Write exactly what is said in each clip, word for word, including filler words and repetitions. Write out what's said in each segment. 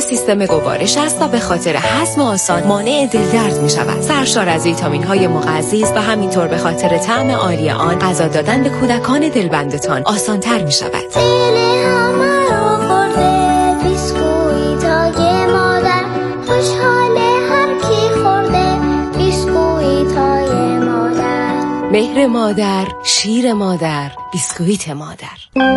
سیستم گوارش است و به خاطر هضم آسان مانع دلدرد می شود. سرشار از ویتامین های مغذی است و همینطور به خاطر طعم عالی آن غذا دادن به کودکان دلبندتان آسان تر می شود. مهر مادر، شیر مادر، بیسکویت مادر.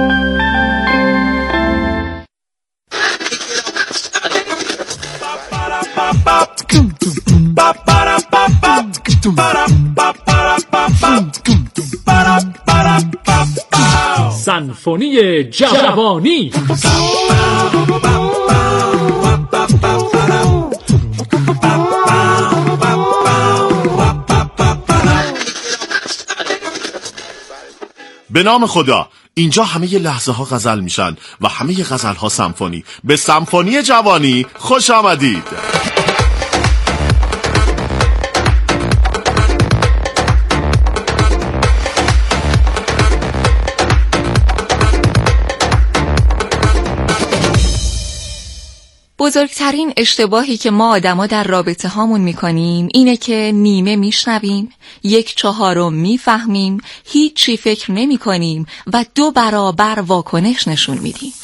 سمفونی جوانی. به نام خدا، اینجا همه لحظه ها غزل میشن و همه غزل ها سمفونی. به سمفونی جوانی خوش آمدید. بزرگترین اشتباهی که ما آدما در رابطه هامون میکنیم اینه که نیمه میشنویم، یک چهارم میفهمیم، هیچی فکر نمی کنیم و دو برابر واکنش نشون میدیم.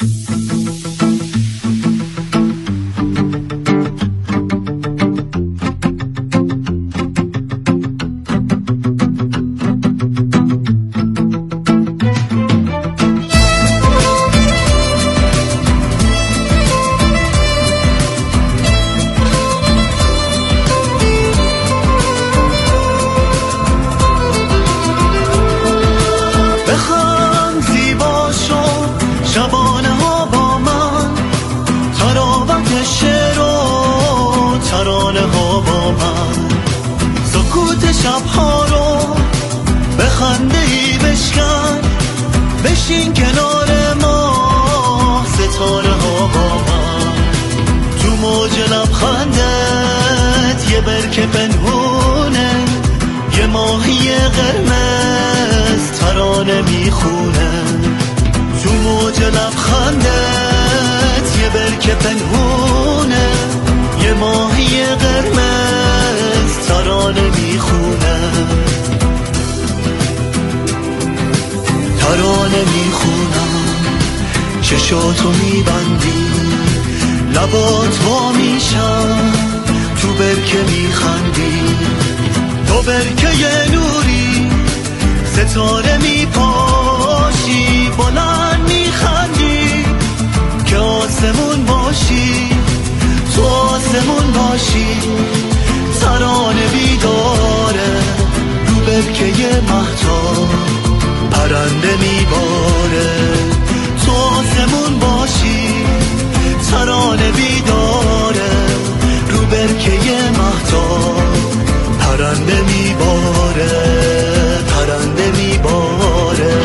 شبها رو به خنده ای بشکن، بشین کنار ما ستاره ها با من، تو موج لبخندت یه برکه پنهونه، یه ماهی قرمز ترانه میخونه، تو موج لبخندت یه برکه پنهونه، یه ماهی قرمز ترانه میخونه، ترانه میخونم، چشاتو میبندی، لبات وا میشن، تو برکه میخندی، تو برکه یه نوری، ستاره میپاشی، بلند میخندی، که آسمون باشی، تو آسمون باشی، ترانه بیداره، رو برکه یه مهتاب پرنده میباره، تو آسمون باشی، ترانه بیداره، رو برکه یه مهتاب پرنده میباره، پرنده میباره.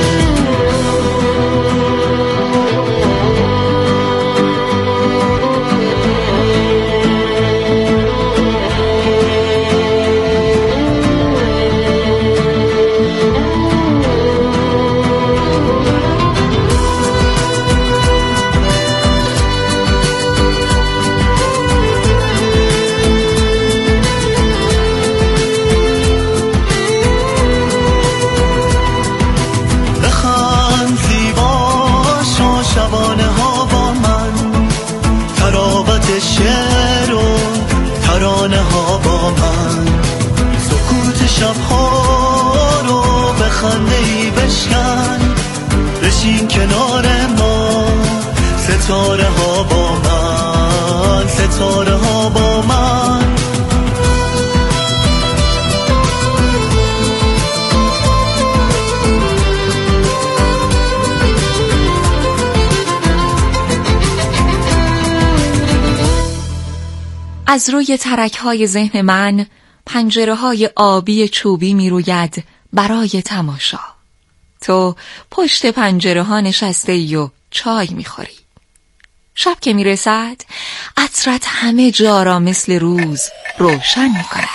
شبانه ها با من، تراوت شعر و ترانه ها با من، سکوت شبها رو به خنده ای بشکن، بشین کنار ما ستاره ها با من، ستاره ها با من. از روی ترک‌های ذهن من پنجره‌های آبی چوبی می‌روید برای تماشا. تو پشت پنجره‌ها نشسته‌ای و چای می‌خوری. شب که می‌رسد عطرت همه جا را مثل روز روشن می‌کند.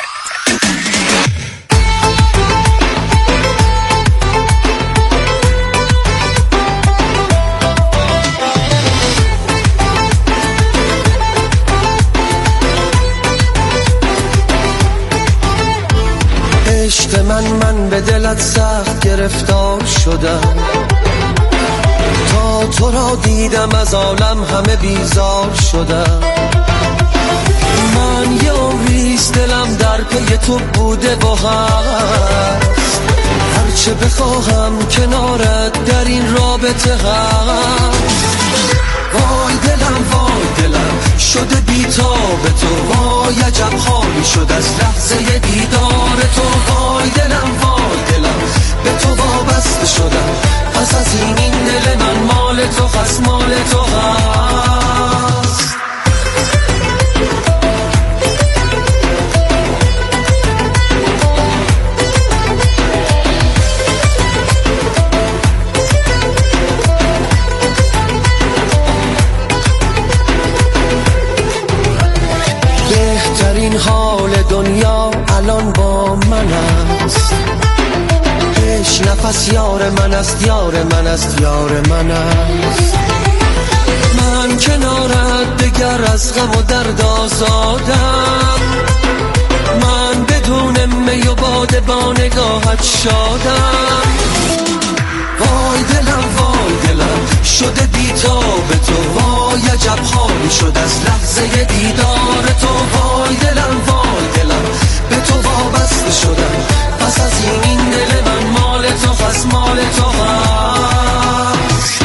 عشق من من به دلت سخت گرفتار شدم، تا تو را دیدم از عالم همه بیزار شدم. من یه عمریست دلم در پی تو بوده و هست، هرچه بخواهم کنارت در این رابطه هست. وای دلم وای دلم شده بیتاب تو، وای عجب حالی شد از لحظه دیدار تو. وای دلم وای دلم به تو وابسته شدم، پس از این این دل من مال تو خست مال تو هست. بهترین حال دنیا الان با من است، هیچ نفس یار من است یار من است یار من است. من کنارت دگر از غم و درد آزادم، من بدون می و باده با نگاهت شادم. وای دلم وای دلم شده بیتاب تو، وای عجب حالی شد از لحظه دیدار تو. وای دلم وای دلم به تو وابسته شدم، پس از این این دل من مال تو خست مال تو هست.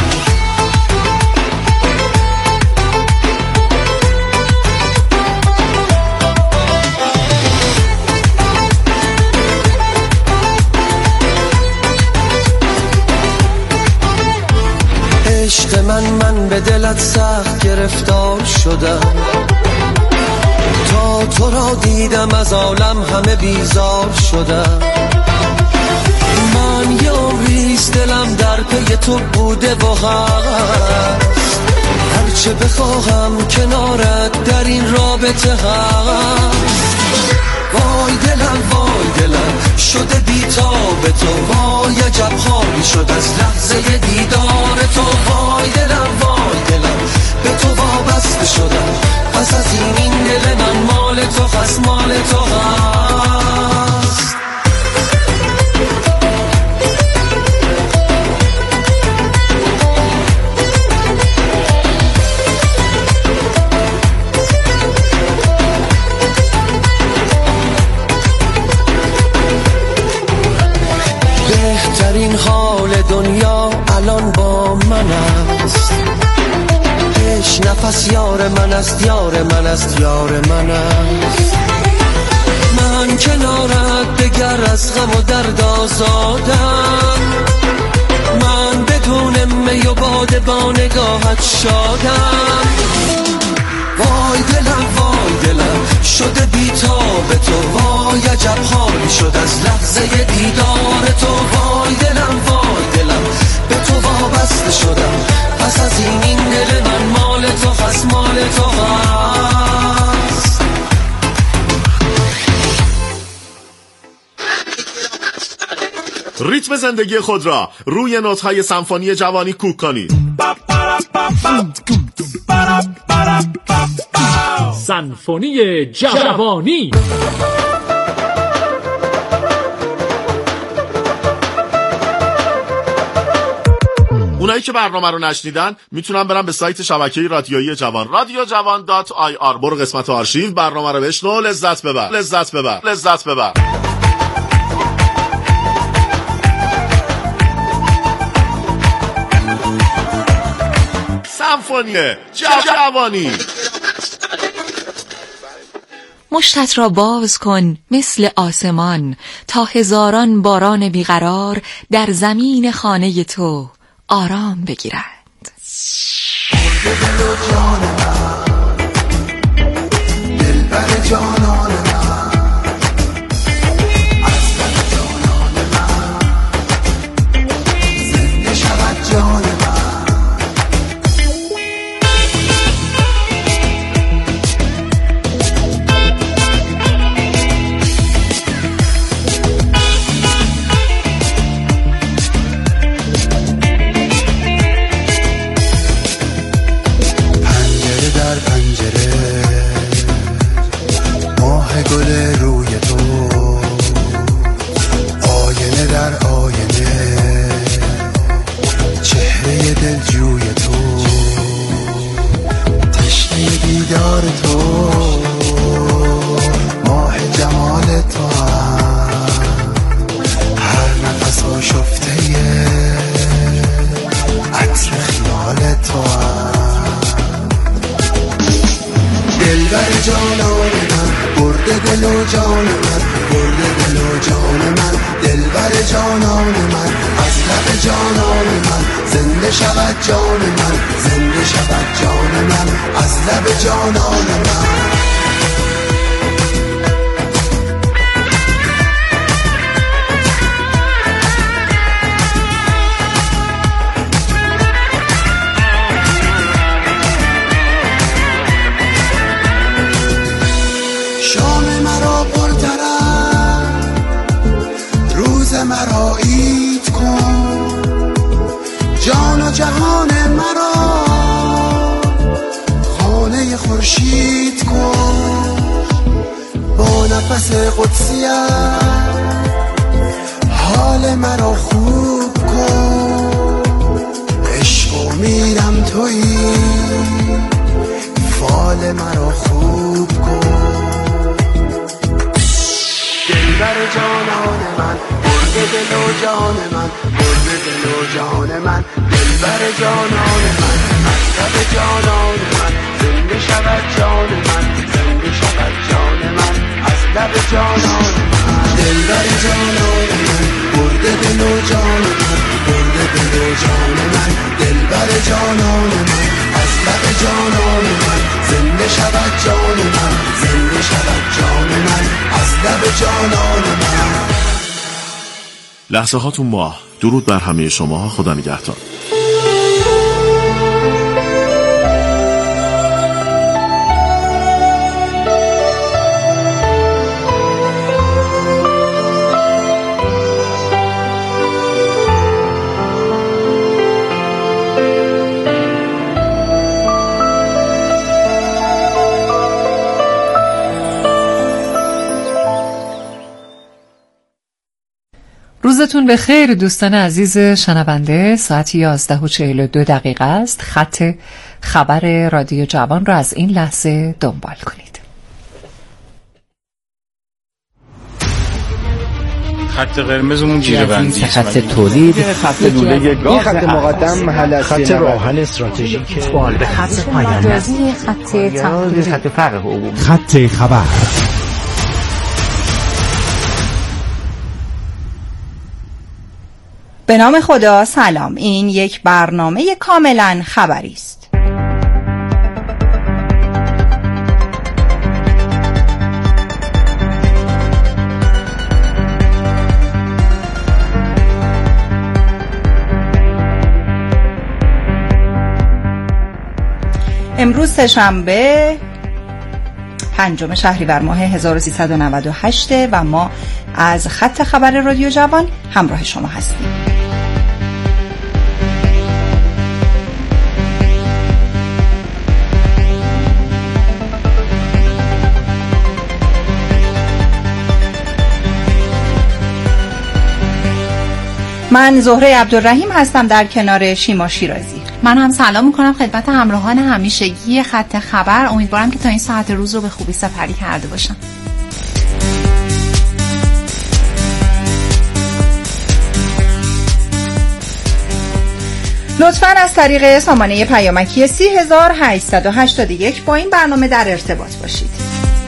عشق من من به دلت سخت گرفتار شدم، تا تو را دیدم از عالم همه بیزار شدم. من یه عمریست دلم در پی تو بوده و هست، هرچه بخواهم کنارت در این رابطه هست. وای دلم وای دلم شده بیتاب تو، وای عجب حالی شد از لحظه دیدار تو. وای دلم وای دلم به تو وابسته شدم، پس از این این دل من مال تو خست مال تو هست. بهترین حال دنیا الان با من است، هیچ نفس یار من است یار من است یار من است. من کنارت دگر از غم و درد آزادم، من بدون می و باده با نگاهت شادم. وای دلم وای دلم شده بیتاب تو، وای عجب حالی شد از لحظه دیدار تو. وای دلم وای دلم به تو وابسته شدم، پس از این این دل من مال تو خست مال تو هست. ریتم زندگی خود را روی نوت‌های سمفونی جوانی کوک کنید. سمفونی جوانی. اونایی که برنامه رو نشنیدن میتونن برن به سایت شبکه رادیویی جوان رادیو جوان دات آی آر، برو قسمت آرشیو برنامه رو بشنو، لذت ببر لذت ببر لذت ببر. سمفونی جوانی. مشتت را باز کن مثل آسمان، تا هزاران باران بیقرار در زمین خانه تو آرام بگیرند. دل و جان من، دلبر جانان من، اصل جانان من، زنده شود جان من. یار تو ماه جمال تو هر نفس آشفته عطر خیال تو دلبر جانان من برده دل و جان من برده دل و جان من دلبر جانان من از لب جانان من زنده شود جان من زنده شود جان من از لب جانان من شام مرا پرطرف روز مرا عید کن جان و جهان مرا خانه خورشید کن با نفس قدسیت حال مرا خوب کن عشق و میرم تویی فال مرا خوب کن دلبر جانان من برده دل و جان من برده دل و جان من دلبر جانان من از لب جانان من زنده شود جان من زنده شود جان من از لب جانان من دلبر جانان من برده دل و جان من برده دل و جان من دلبر جانان من از لب جانان من زنده شود جان من زنده شود جان من از لب جانان من لحظه هاتون ماه. درود بر همه شما. خدا نگهدار. روزتون به خیر دوستان عزیز شنونده. ساعت یازده و چهل و دو دقیقه است. خط خبر رادیو جوان را از این لحظه دنبال کنید. خط قرمزمون جیره‌بندی است. خط تولید، خط لوله گاز، خط مقدم محل خط راهن استراتژیک، به خط پایان، خط تمدید، خط فرق حقوق، خط خبر. به نام خدا. سلام. این یک برنامه کاملا خبری است. امروز سه‌شنبه پنجم شهریور ماه هزار و سیصد و نود و هشت و ما از خط خبر رادیو جوان همراه شما هستیم. من زهره عبدالرحیم هستم در کنار شیما شیرازی. من هم سلام میکنم خدمت همراهان همیشگی خط خبر. امیدوارم که تا این ساعت روز رو به خوبی سپری کرده باشم. لطفاً از طریق سامانه پیامکی سی هزار و هشتصد و هشتاد و یک با این برنامه در ارتباط باشید.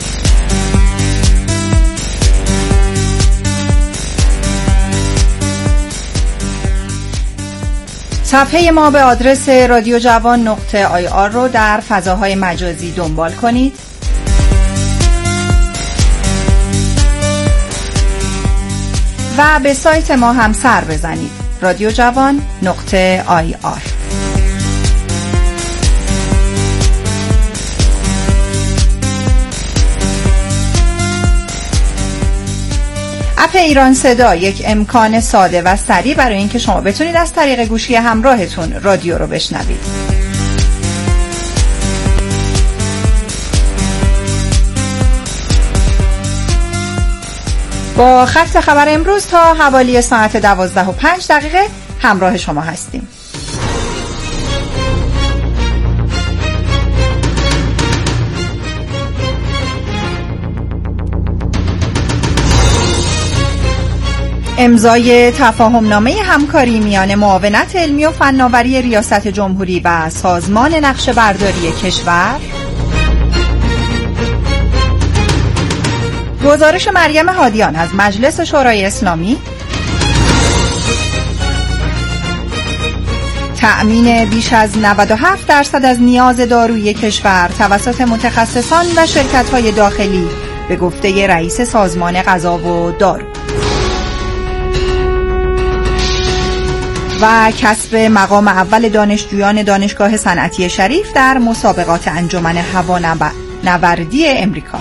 صفحه ما به آدرس رادیو جوان نقطه آی آر رو در فضاهای مجازی دنبال کنید. و به سایت ما هم سر بزنید. رادیو جوان نقطه آی آر. اپ ایران صدا یک امکان ساده و سریع برای اینکه شما بتونید از طریق گوشی همراهتون رادیو رو بشنوید. با خط خبر امروز تا حوالی ساعت دوازده و پنج دقیقه همراه شما هستیم. امضای تفاهمنامه همکاری میان معاونت علمی و فناوری ریاست جمهوری و سازمان نقشه‌برداری کشور. گزارش مریم هادیان از مجلس شورای اسلامی. تأمین بیش از نود و هفت درصد از نیاز دارویی کشور توسط متخصصان و شرکت‌های داخلی به گفته رئیس سازمان غذا و دارو. و کسب مقام اول دانشجویان دانشگاه صنعتی شریف در مسابقات انجمن هوانوردی امریکا.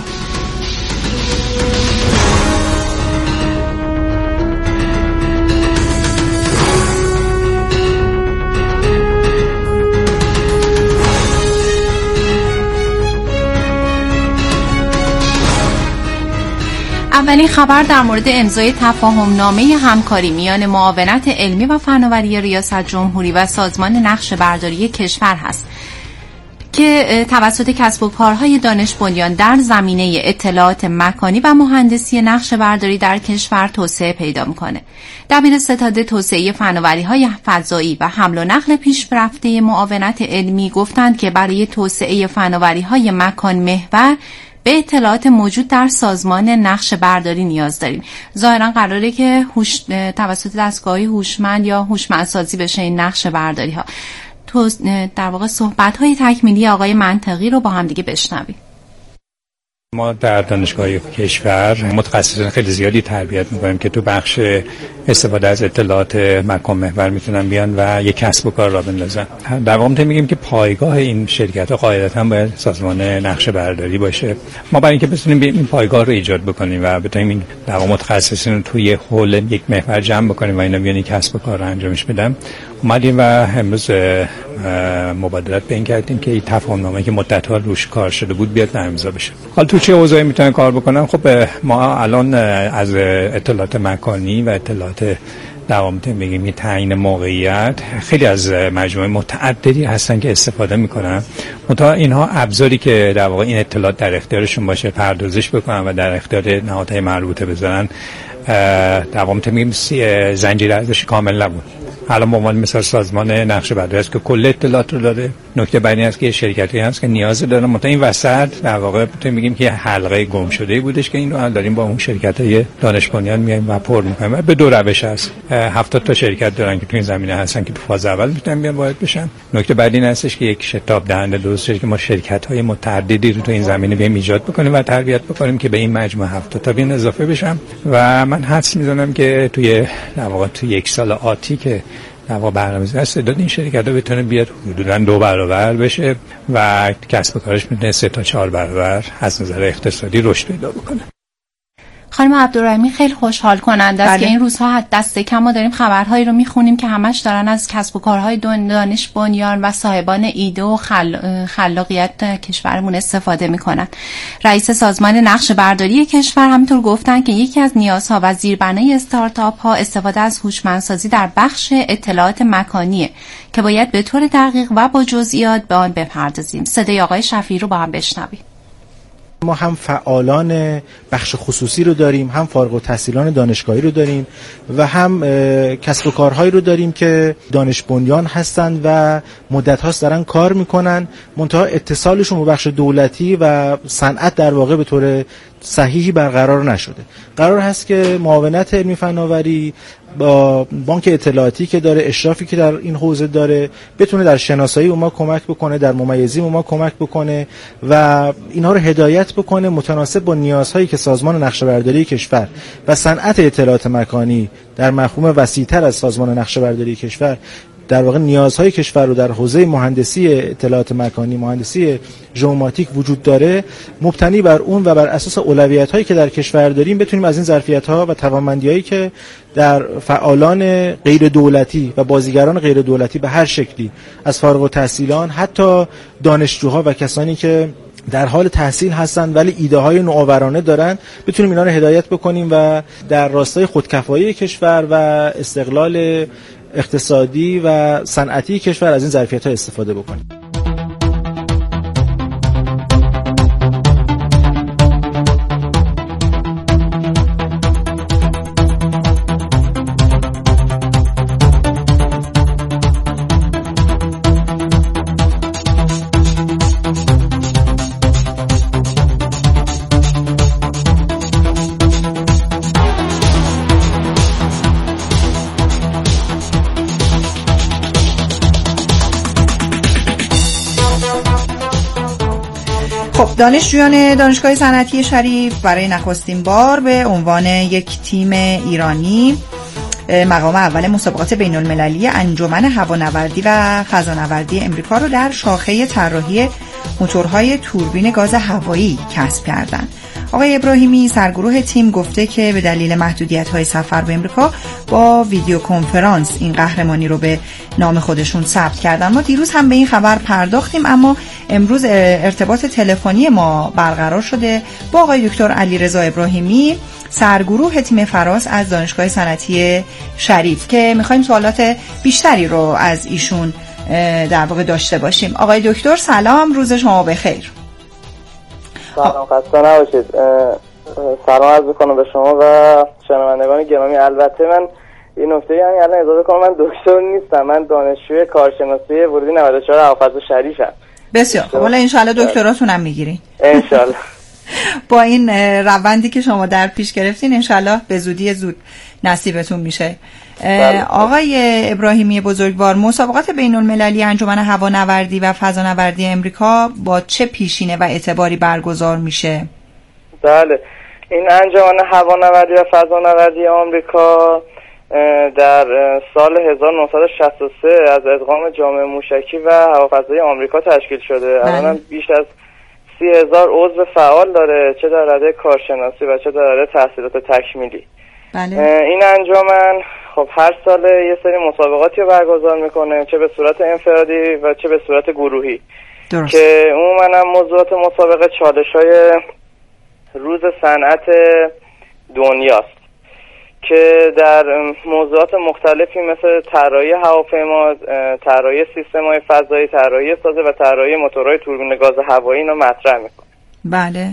اولین خبر در مورد امضای تفاهمنامه همکاری میان معاونت علمی و فناوری ریاست جمهوری و سازمان نقشه‌برداری کشور هست که توسط کسب و کارهای دانش بنیان در زمینه اطلاعات مکانی و مهندسی نقشه‌برداری در کشور توسعه پیدا می‌کنه. دبیر ستاد توسعه فناوری‌های فضایی و حمل و نقل پیشرفته معاونت علمی گفتند که برای توسعه فناوری‌های مکان محور به اطلاعات موجود در سازمان نقشه برداری نیاز داریم. ظاهرا قراره که هوش توسط دستگاه‌های هوشمند یا هوشمندسازی بشه این نقشه برداری ها. تو در واقع صحبت‌های تکمیلی آقای منطقی رو با هم دیگه بشنویم. ما در دانشگاه کشور متخصصان خیلی زیادی تربیت می‌کنیم که تو بخش استفاده از اطلاعات مکان محور میتونن بیان و یک کسب و کار را بندازن. در واقع میگیم که پایگاه این شرکت‌ها قاعدتاً باید سازمان نقشه برداری باشه. ما برای اینکه بتونیم این پایگاه رو ایجاد بکنیم و بتونیم این در واقع متخصصین رو توی حول یک محور جمع بکنیم و اینا بیان کسب و کار رو انجامش بدن، اومدیم و امروز مبادرت به این کردیم که این تفاهمنامه که مدت‌ها روش کار شده بود بیاد امضا بشه. حالا تو چه اوضاعی میتونن کار بکنن؟ خب ما الان از اطلاعات مکانی و اطلاعات دوامت میگیم تعیین موقعیت خیلی از مجموعه متعددی هستن که استفاده میکنن. منتها اینها ابزاری که در واقع این اطلاعات در اختیارشون باشه پردازش بکنن و در اختیار نهادهای مربوطه بذارن، دوامت میگیم زنجیره ارزش کامل نبود. الان به عنوان مثال سازمان نقشه برداری است که کل اطلاعات رو داره. نکته بعدی است که شرکتی هست که نیاز داره، مثلا این وسط در واقع میتونیم بگیم که حلقه گم شده بودش که این رو داریم با اون شرکت‌های دانش بنیان میایم و پر می‌کنیم. به دو روش است. هفتاد تا شرکت دارن که تو این زمینه هستن که تو فاز اول میتونن بیان وارد بشن. نکته بعدی این هستش که یک شتاب دهنده درست شده که ما شرکت‌های متعددی رو تو این زمینه بیایم ایجاد بکنیم و تربیت بکنیم که به این مجموعه هفتاد تا بیان اضافه بشن. و من حدس می‌زنم که توی در واقع تو یک سال آتی که در واقع برنامه‌ریزی است داد این شرکت‌ها بتونه بیاد حدوداً دو برابر بشه و کسب و کارش میتونه سه تا چهار برابر از نظر اقتصادی رشد پیدا بکنه. خانم عبدالرحیمی خیلی خوشحال کننده است که این روزها دست کم ما داریم خبرهایی رو میخونیم که همش دارن از کسب و کارهای دانش بنیان و صاحبان ایده و خل... خلاقیت کشورمون استفاده میکنن. رئیس سازمان نقشه برداری کشور همینطور گفتن که یکی از نیازها و زیربنای استارتاپ ها استفاده از هوشمندسازی در بخش اطلاعات مکانیه که باید به طور دقیق و با جزئیات به آن بپردازیم. صدای آقای شفیعی رو با هم بشنویم. ما هم فعالان بخش خصوصی رو داریم، هم فارغ التحصیلان دانشگاهی رو داریم و هم کسب و کارهایی رو داریم که دانش بنیان هستند و مدت هاست دارن کار میکنن، منتها اتصالشون با بخش دولتی و صنعت در واقع به طور صحیحی برقرار نشده. قرار هست که معاونت علمی فناوری با بانک اطلاعاتی که داره، اشرافی که در این حوزه داره، بتونه در شناسایی ما کمک بکنه، در ممیزی ما کمک بکنه و اینها رو هدایت بکنه متناسب با نیازهایی که سازمان نقشه برداری کشور و صنعت اطلاعات مکانی در مفهوم وسیع‌تر از سازمان نقشه برداری کشور در واقع نیازهای کشور رو در حوزه مهندسی اطلاعات مکانی، مهندسی ژئوماتیک وجود داره، مبتنی بر اون و بر اساس اولویت‌هایی که در کشور داریم بتونیم از این ظرفیت‌ها و توانمندی‌هایی که در فعالان غیر دولتی و بازیگران غیر دولتی به هر شکلی از فارغ التحصیلان حتی دانشجوها و کسانی که در حال تحصیل هستن ولی ایده های نوآورانه دارن بتونیم اینا رو هدایت بکنیم و در راستای خودکفایی کشور و استقلال اقتصادی و صنعتی کشور از این ظرفیت‌ها استفاده بکنیم. دانشجویان دانشگاه صنعتی شریف برای نخستین بار به عنوان یک تیم ایرانی مقام اول مسابقات بین المللی انجمن هوانوردی و فضانوردی امریکا رو در شاخه طراحی موتورهای توربین گاز هوایی کسب کردند. آقای ابراهیمی سرگروه تیم گفته که به دلیل محدودیت‌های سفر به امریکا با ویدیو کنفرانس این قهرمانی رو به نام خودشون ثبت کردن. ما دیروز هم به این خبر پرداختیم، اما امروز ارتباط تلفنی ما برقرار شده با آقای دکتر علیرضا ابراهیمی سرگروه تیم فراس از دانشگاه صنعتی شریف که می‌خوایم سوالات بیشتری رو از ایشون در واقع داشته باشیم. آقای دکتر سلام، روز شما بخیر. سلام، خسته نباشید. سلام عرض می‌کنم به شما و شنوندگان گرامی. البته من این نکته یعنی الان اضافه کنم، من دکتر نیستم، من دانشجوی کارشناسی ورودی نود و چهار هوافضا شریفم. بسیار خب، حالا انشالله دکتراتون هم میگیرین انشالله. با این روندی که شما در پیش گرفتین انشالله به زودی زود نصیبتون میشه. آقای ابراهیمی بزرگوار، مسابقات بین المللی انجمن هوانوردی و فضانوردی امریکا با چه پیشینه و اعتباری برگزار میشه؟ بله، این انجمن هوانوردی و فضانوردی آمریکا در سال هزار و نهصد و شصت و سه از ادغام جامعه موشکی و هوافضای آمریکا تشکیل شده. الان بیش از سی هزار عضو فعال داره، چه در رده کارشناسی و چه در رده تحصیلات تکمیلی. بله. این انجمن خب هر سال یه سری مسابقاتی رو برگزار میکنه، چه به صورت انفرادی و چه به صورت گروهی. درست. که عموما هم موضوعات مسابقه چالش‌های روز صنعت دنیاست که در موضوعات مختلفی مثل طراحی هواپیما، طراحی سیستم‌های فضایی، طراحی سازه و طراحی موتورهای توربین گاز هوایی اینو مطرح میکنه. بله.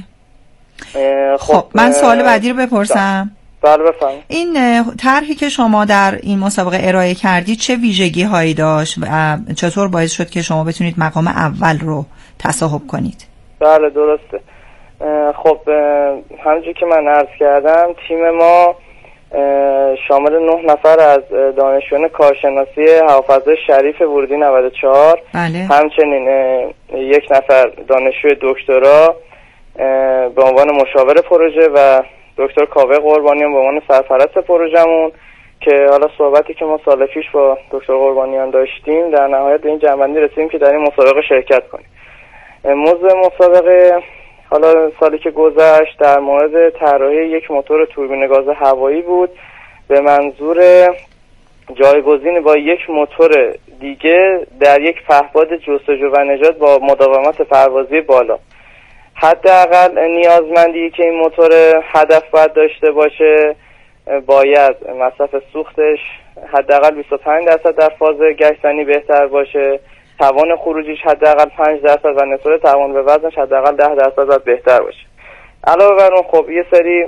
خب, خب من سوال بعدی رو بپرسم. بله بفرمایید. این طرحی که شما در این مسابقه ارائه کردید چه ویژگی هایی داشت و چطور باعث شد که شما بتونید مقام اول رو تصاحب کنید؟ بله درسته. خب همونجوری که من عرض کردم، تیم ما شامل نه نفر از دانشجویان کارشناسی هوافضای شریف ورودی نود و چهار، بله. همچنین یک نفر دانشجوی دکترا به عنوان مشاور پروژه و دکتر کاوه قربانیان به عنوان سرپرست پروژمون که حالا صحبتی که ما سال پیش با دکتر قربانیان داشتیم در نهایت به این جنبندی رسیدیم که در این مسابقه شرکت کنیم. موضوع مسابقه حالا سالی که گذشت در مورد طراحی یک موتور توربین گاز هوایی بود به منظور جایگزین با یک موتور دیگه در یک پهپاد جستجو و نجات با مداومت پروازی بالا. حداقل نیازمندی که این موتور هدف باید داشته باشه باید مصرف سوختش حداقل بیست و پنج درصد در فاز گشتنی بهتر باشه، توان خروجیش حداقل پنج درصد و نسبت توان به وزنش حداقل ده درصد بهتر باشه. علاوه بر اون خب یه سری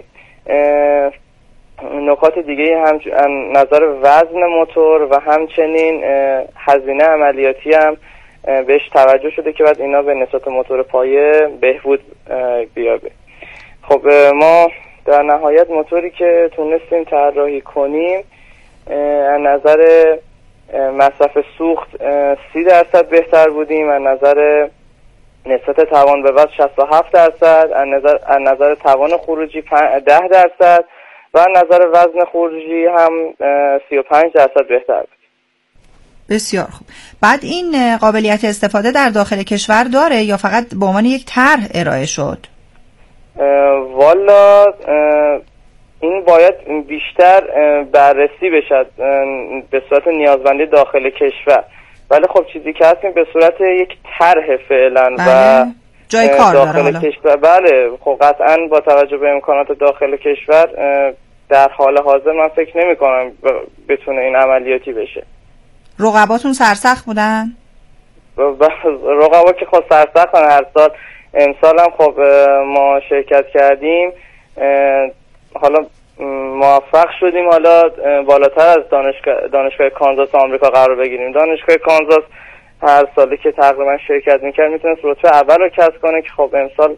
نکات دیگه هم نظر وزن موتور و همچنین هزینه عملیاتی هم بهش توجه شده که بعد اینا به نسبت موتور پایه بهبود بیابه. خب ما در نهایت موتوری که تونستیم طراحی کنیم از نظر مصرف سوخت سی درصد بهتر بودیم، از نظر نسبت توان به وزن شصت و هفت درصد، از نظر از نظر توان خروجی ده درصد و از نظر وزن خروجی هم سی و پنج درصد بهتر بود. بسیار خوب. بعد این قابلیت استفاده در داخل کشور داره یا فقط به عنوان یک طرح ارائه شد؟ والا این باید بیشتر بررسی بشد به صورت نیازمندی داخل کشور، ولی خب چیزی که هستیم به صورت یک طرح فعلا. بله. و جای کار داخل داره کشور. بله خب قطعا با توجه به امکانات داخل کشور در حال حاضر من فکر نمی کنم بتونه این عملیاتی بشه. رقباتون سرسخت بودن؟ رقبا که خب سرسخت هر سال. امسال هم خب ما شرکت کردیم، حالا موفق شدیم حالا بالاتر از دانشگاه دانشگاه کانزاس آمریکا قرار بگیریم. دانشگاه کانزاس هر سالی که تقریبا شرکت میکرد میتونست رتبه اول رو کسب کنه که خب امسال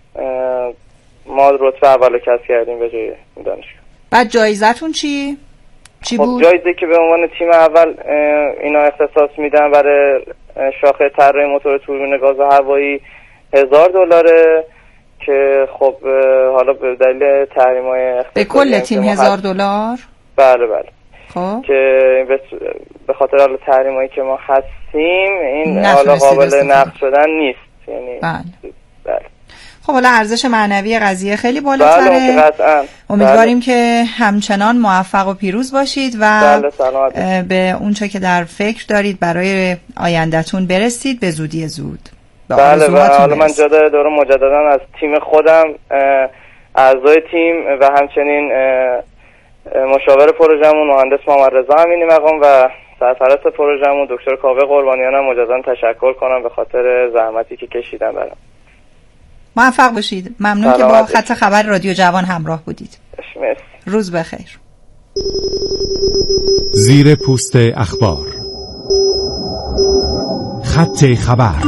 ما رتبه اول رو کسب کردیم به جای دانشگاه. بعد جایزتون چی؟ چی خب بود؟ جایزه که به عنوان تیم اول اینا اختصاص میدن برای شاخه طراحی موتور توربین گاز هوایی هزار دلاره که خب حالا به دلیل تحریم‌های به کل تیم هزار دلار. بله بله. خب که به خاطر حالا تحریمایی که ما هستیم این حالا قابل نقد شدن نیست. یعنی بله. بله. خب حالا ارزش معنوی قضیه خیلی بالاتره. بله قطعاً. امیدواریم بله. که همچنان موفق و پیروز باشید و بله به اونچه که در فکر دارید برای آیندهتون برسید به زودی زود. بله و حالا من جا داره دارم مجددا از تیم خودم، اعضای تیم و همچنین مشاور پروژمون مهندس محمد رضا امینی مقام و سرپرست پروژمون دکتر کاوه قربانیان هم مجددا تشکر کنم به خاطر زحمتی که کشیدن برام. موفق باشید. ممنون که با خط خبر رادیو جوان همراه بودید. مرسی. روز بخیر. زیر پوست اخبار، خط خبر.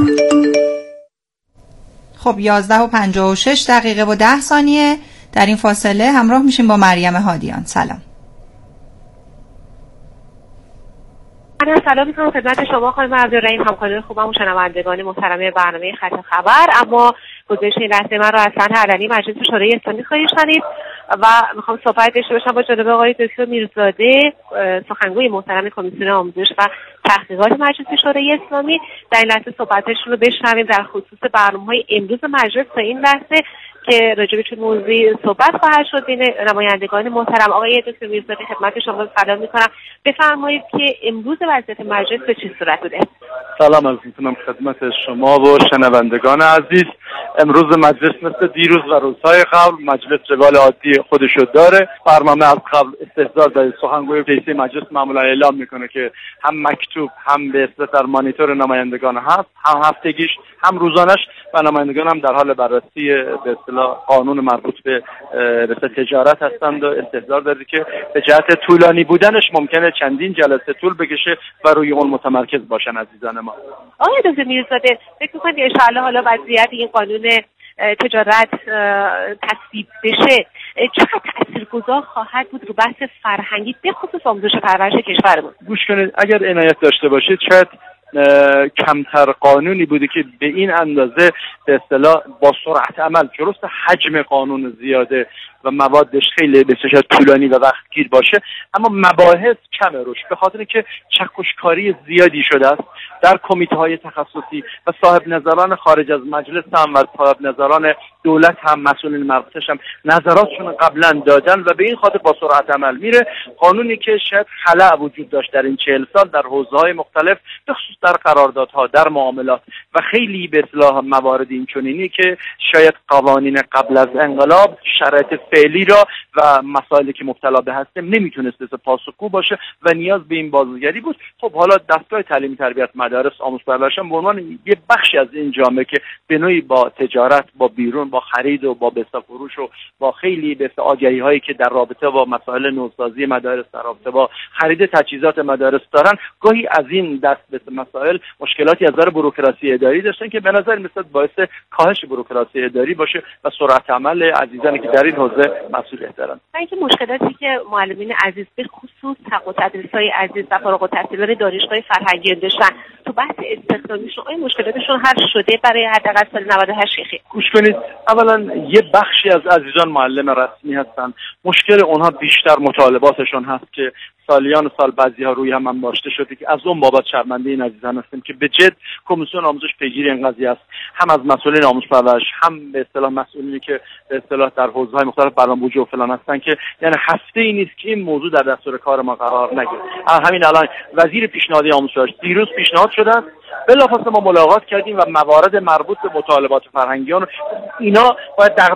خب یازده و پنجاه و شش دقیقه و ده ثانیه. در این فاصله همراه میشیم با مریم هادیان. سلام. من سلام میکنم خدمت شما خانم عبدالرحیم، همکاران خوبم و شنوندگان محترم برنامه خط خبر. اما گزارش این لحظه من را از سطح علنی مجلس شورای اسلامی خواهید شنید و میخوام صحبت داشته باشم با جناب آقای دکتر میرزاده، سخنگوی محترم کمیسیون آموزش و تحقیقات مجلس شورای اسلامی. در این لحظه صحبتشون رو بشنویم در خصوص برنامه‌های امروز مجلس تا این لحظه که راجع به چه موضوعی صحبت خواهد شد بین نمایندگان محترم. آقای دکتر میرزاده خدمت شما سلام میکنم، بفرمایید که امروز وضعیت مجلس به چه صورت بوده؟ سلام عرض میکنم خدمت شما و شنوندگان عزیز. امروز مجلس مثل دیروز و روزهای قبل مجلس روال عادی خودشو داره. برنامه از قبل استحضار در سخنگوی رئیس مجلس معمولا اعلام میکنه که هم مکتوب هم به اصطلاح در مانیتور نمایندگان هست، هم هفتگیش هم روزانش و نمایندگان هم در حال بررسی به اصطلاح قانون مربوط به رسه تجارت هستند و استحضار داره که به جهت طولانی بودنش ممکنه چندین جلسه طول بکشه و روی اون متمرکز باشن عزیزان ما. آقای دکتر میرزاده فکر می‌کنید ان شاءالله حالا وضعیت این قانون تجارت تصویب بشه چقدر تاثیرگذار خواهد بود رو بحث فرهنگی به خصوص آموزش و پرورش کشورمون؟ گوش کنید، اگر عنایت داشته باشید شاید کمتر قانونی بوده که به این اندازه به اصطلاح با سرعت عمل، درست حجم قانون زیاده و موادش خیلی بسیار طولانی و وقتگیر باشه اما مباحث کمه روش، به خاطر که چکشکاری زیادی شده است در کمیته های تخصصی و صاحب نظران خارج از مجلس هم و صاحب نظران دولت هم مسئولین مربوطش هم نظراتشون قبلا دادن و به این خاطر با سرعت عمل میره. قانونی که شاید خلأ وجود داشت در این چهل سال در حوزه‌های مختلف به خصوص در قراردادها، در معاملات و خیلی به اصطلاح موارد این چنینی که شاید قوانین قبل از انقلاب شرایط فعلی را و مسائلی که مبتلا به هستیم نمیتونست پاسخگو باشه و نیاز به این بازنگری بود. خب حالا دستگاه تعلیم تربیت مدارس آموزش پرورش به عنوان یه بخشی از این جامعه که به نوعی با تجارت، با بیرون، با خرید و با بسته فروش و با خیلی به آگهی هایی که در رابطه با مسائل نوسازی مدارس، در رابطه با خرید تجهیزات مدارس دارن، گاهی از این دست به مسائل مشکلاتی از نظر بوروکراسی اداری داشتن که به نظر میاد باعث کاهش بوروکراسی اداری باشه و سرعت عمل عزیزانی که در این حوزه مسئولیت دارن. اینکه مشکلاتی که معلمین عزیز به خصوص تق و تدریسای عزیز و فارغ التحصیلان دانشگاه فرهنگی داشتن تو بحث استخدامیشون، این مشکلاتشون حل شده برای حداقل سال نود و هشت؟ گوش کنید، اولا یه بخشی از عزیزان معلم رسمی هستن، مشکل اونها بیشتر مطالباتشون هست که سالیان سال بعضی ها روی هم انباشته شده که از اون بابت شرمنده این عزیزان هستیم که به جد کمیسیون آموزش پیگیری این قضیه است، هم از مسئولین آموزش پرورش، هم به اصطلاح مسئولینی که به اصطلاح در حوزه‌های مختلف برنامه‌ریزی و فلان هستن که یعنی هفته‌ای نیست که این موضوع در دستور کار ما قرار نگیره. همین الان وزیر پیشنهادی آموزش پرورش دیروز پیشنهاد شده است، بلافاصله ما ملاقات کردیم و موارد مربوط به مطالبات فرهنگیان اینا باید